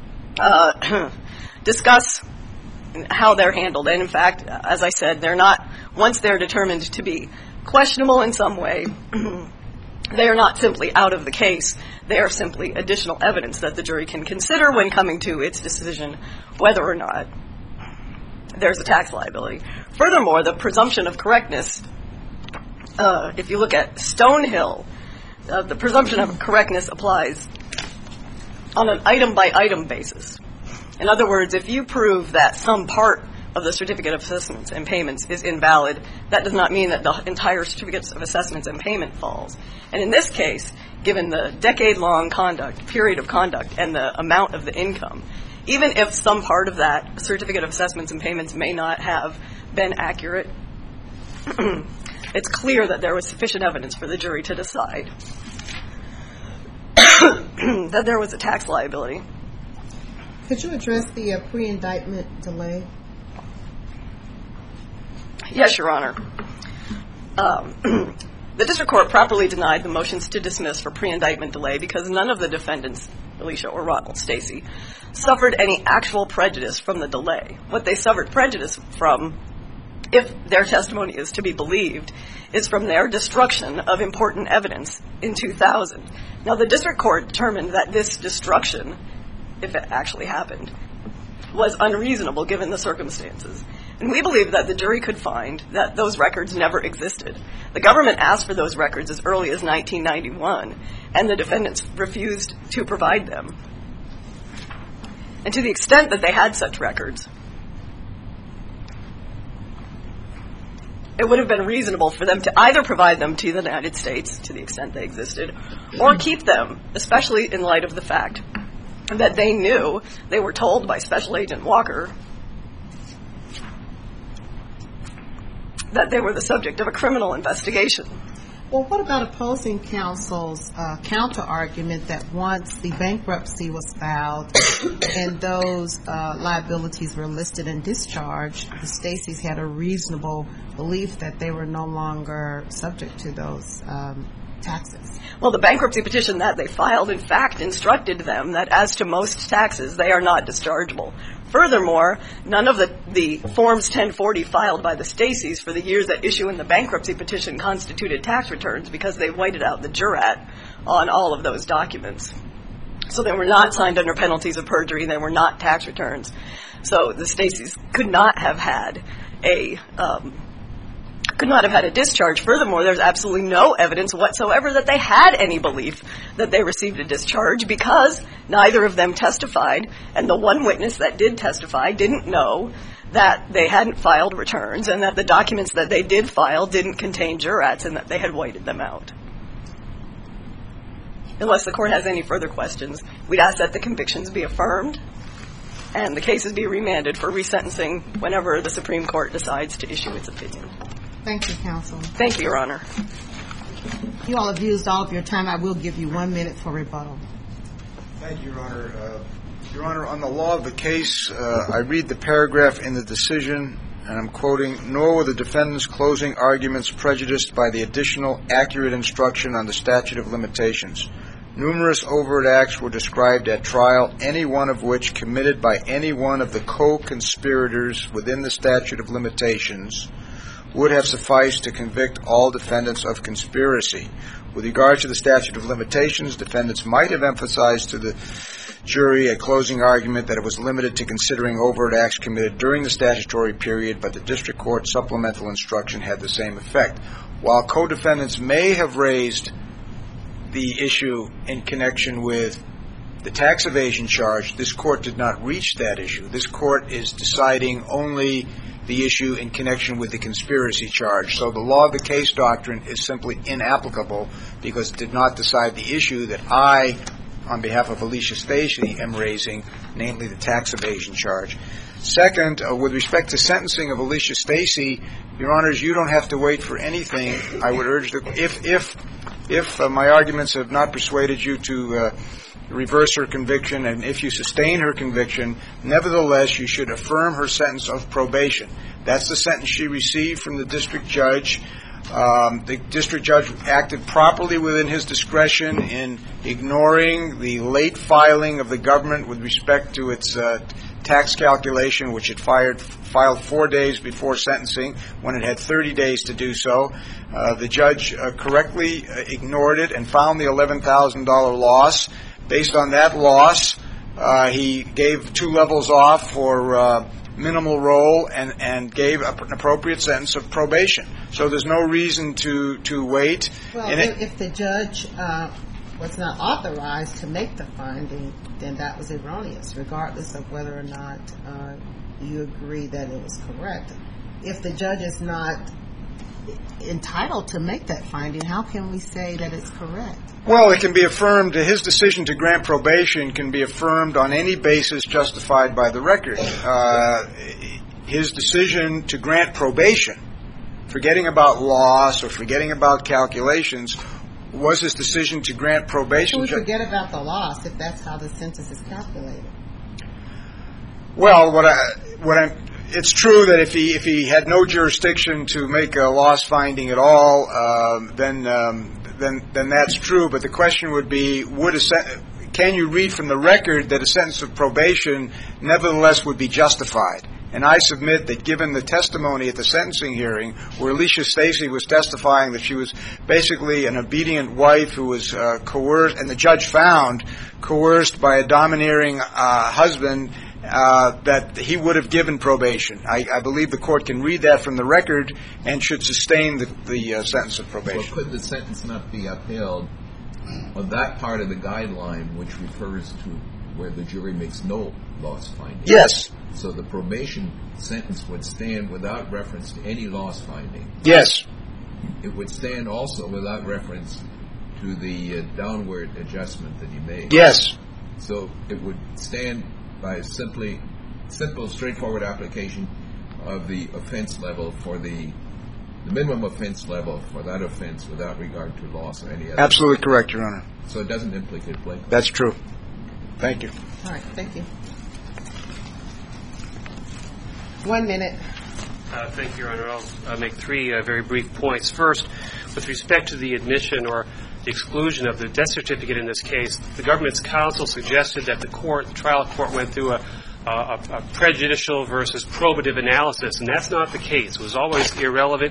[SPEAKER 7] discuss how they're handled. And in fact, as I said, they're not, once they're determined to be questionable in some way, they are not simply out of the case. They are simply additional evidence that the jury can consider when coming to its decision whether or not there's a tax liability. Furthermore, the presumption of correctness, if you look at Stonehill, the presumption of correctness applies on an item-by-item basis. In other words, if you prove that some part of the certificate of assessments and payments is invalid, that does not mean that the entire certificates of assessments and payment falls. And in this case, given the decade-long period of conduct, and the amount of the income, even if some part of that certificate of assessments and payments may not have been accurate, it's clear that there was sufficient evidence for the jury to decide that there was a tax liability.
[SPEAKER 1] Could you address the pre-indictment delay?
[SPEAKER 7] Yes, Your Honor. The district court properly denied the motions to dismiss for pre-indictment delay because none of the defendants, Alicia or Ronald Stacy, suffered any actual prejudice from the delay. What they suffered prejudice from, if their testimony is to be believed, is from their destruction of important evidence in 2000. Now, the district court determined that this destruction, if it actually happened, was unreasonable given the circumstances. And we believe that the jury could find that those records never existed. The government asked for those records as early as 1991, and the defendants refused to provide them. And to the extent that they had such records, it would have been reasonable for them to either provide them to the United States, to the extent they existed, or keep them, especially in light of the fact that they knew, they were told by Special Agent Walker, that they were the subject of a criminal investigation.
[SPEAKER 1] Well, what about opposing counsel's counter-argument that once the bankruptcy was filed and those liabilities were listed and discharged, the Stacys had a reasonable belief that they were no longer subject to those taxes?
[SPEAKER 7] Well, the bankruptcy petition that they filed, in fact, instructed them that as to most taxes, they are not dischargeable. Furthermore, none of the Forms 1040 filed by the Stacys for the years that issue in the bankruptcy petition constituted tax returns because they whited out the jurat on all of those documents. So they were not signed under penalties of perjury. They were not tax returns. So the Stacys could not have had a discharge. Furthermore, there's absolutely no evidence whatsoever that they had any belief that they received a discharge because neither of them testified, and the one witness that did testify didn't know that they hadn't filed returns and that the documents that they did file didn't contain jurats and that they had whited them out. Unless the court has any further questions, we'd ask that the convictions be affirmed and the cases be remanded for resentencing whenever the Supreme Court decides to issue its opinion.
[SPEAKER 1] Thank you, counsel.
[SPEAKER 7] Thank you, Your Honor.
[SPEAKER 1] You all have used all of your time. I will give you 1 minute for rebuttal.
[SPEAKER 2] Thank you, Your Honor. Your Honor, on the law of the case, I read the paragraph in the decision, and I'm quoting, "Nor were the defendant's closing arguments prejudiced by the additional accurate instruction on the statute of limitations. Numerous overt acts were described at trial, any one of which committed by any one of the co-conspirators within the statute of limitations would have sufficed to convict all defendants of conspiracy. With regard to the statute of limitations, defendants might have emphasized to the jury a closing argument that it was limited to considering overt acts committed during the statutory period, but the district court supplemental instruction had the same effect. While co-defendants may have raised the issue in connection with the tax evasion charge, this court did not reach that issue. This court is deciding only the issue in connection with the conspiracy charge. So the law of the case doctrine is simply inapplicable because it did not decide the issue that I, on behalf of Alicia Stacy, am raising, namely the tax evasion charge. Second, with respect to sentencing of Alicia Stacy, Your Honors, you don't have to wait for anything. I would urge that if if my arguments have not persuaded you to reverse her conviction, and if you sustain her conviction, nevertheless, you should affirm her sentence of probation. That's the sentence she received from the district judge. The district judge acted properly within his discretion in ignoring the late filing of the government with respect to its tax calculation, which it filed 4 days before sentencing when it had 30 days to do so. The judge correctly ignored it and found the $11,000 loss. Based on that loss, he gave 2 levels off for minimal role and gave an appropriate sentence of probation. So there's no reason to wait.
[SPEAKER 1] Well, if the judge was not authorized to make the finding, then that was erroneous, regardless of whether or not you agree that it was correct. If the judge is not entitled to make that finding, how can we say that it's correct?
[SPEAKER 2] Well, it can be affirmed. His decision to grant probation can be affirmed on any basis justified by the record. His decision to grant probation, forgetting about loss or forgetting about calculations, was his decision to grant probation.
[SPEAKER 1] We forget about the loss if that's how the sentence is calculated.
[SPEAKER 2] Well, it's true that if he had no jurisdiction to make a loss finding at all, then that's true. But the question would be, can you read from the record that a sentence of probation nevertheless would be justified? And I submit that given the testimony at the sentencing hearing, where Alicia Stacey was testifying that she was basically an obedient wife who was coerced, and the judge found coerced by a domineering husband, that he would have given probation. I believe the court can read that from the record and should sustain the sentence of probation.
[SPEAKER 3] Well, could the sentence not be upheld on that part of the guideline which refers to where the jury makes no loss finding?
[SPEAKER 2] Yes.
[SPEAKER 3] So the probation sentence would stand without reference to any loss finding?
[SPEAKER 2] Yes.
[SPEAKER 3] It would stand also without reference to the downward adjustment that he made?
[SPEAKER 2] Yes.
[SPEAKER 3] So it would stand by simple, straightforward application of the offense level for the minimum offense level for that offense without regard to loss or any other.
[SPEAKER 2] Absolutely correct, Your Honor.
[SPEAKER 3] So it doesn't implicate Blake.
[SPEAKER 2] That's true. Thank you.
[SPEAKER 1] All right, thank you. 1 minute.
[SPEAKER 6] Thank you, Your Honor. I'll make 3 very brief points. First, with respect to the admission or the exclusion of the death certificate in this case, the government's counsel suggested that the trial court went through a prejudicial versus probative analysis, and that's not the case. It was always irrelevant.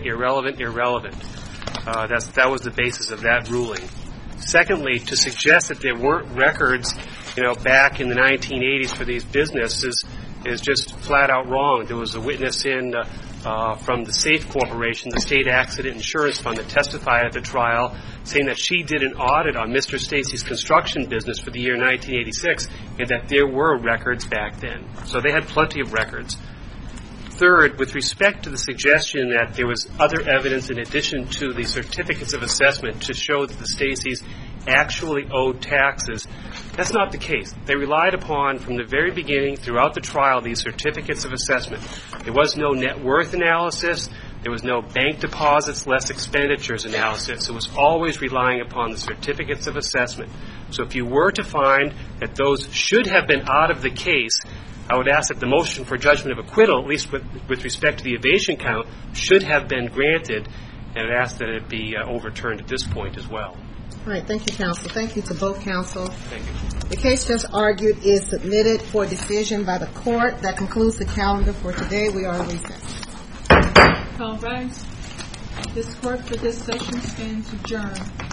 [SPEAKER 6] That was the basis of that ruling. Secondly, to suggest that there weren't records, back in the 1980s for these businesses is just flat out wrong. There was a witness from the SAFE Corporation, the State Accident Insurance Fund, that testified at the trial saying that she did an audit on Mr. Stacey's construction business for the year 1986 and that there were records back then. So they had plenty of records. Third, with respect to the suggestion that there was other evidence in addition to the certificates of assessment to show that the Staceys actually owed taxes, that's not the case. They relied upon, from the very beginning, throughout the trial, these certificates of assessment. There was no net worth analysis. There was no bank deposits, less expenditures analysis. It was always relying upon the certificates of assessment. So if you were to find that those should have been out of the case, I would ask that the motion for judgment of acquittal, at least with respect to the evasion count, should have been granted, and I'd ask that it be overturned at this point as well.
[SPEAKER 1] All right, thank you, counsel. Thank you to both counsel.
[SPEAKER 6] Thank you.
[SPEAKER 1] The case just argued is submitted for decision by the court. That concludes the calendar for today. We are in recess.
[SPEAKER 8] Call rise. This court for this session stands adjourned.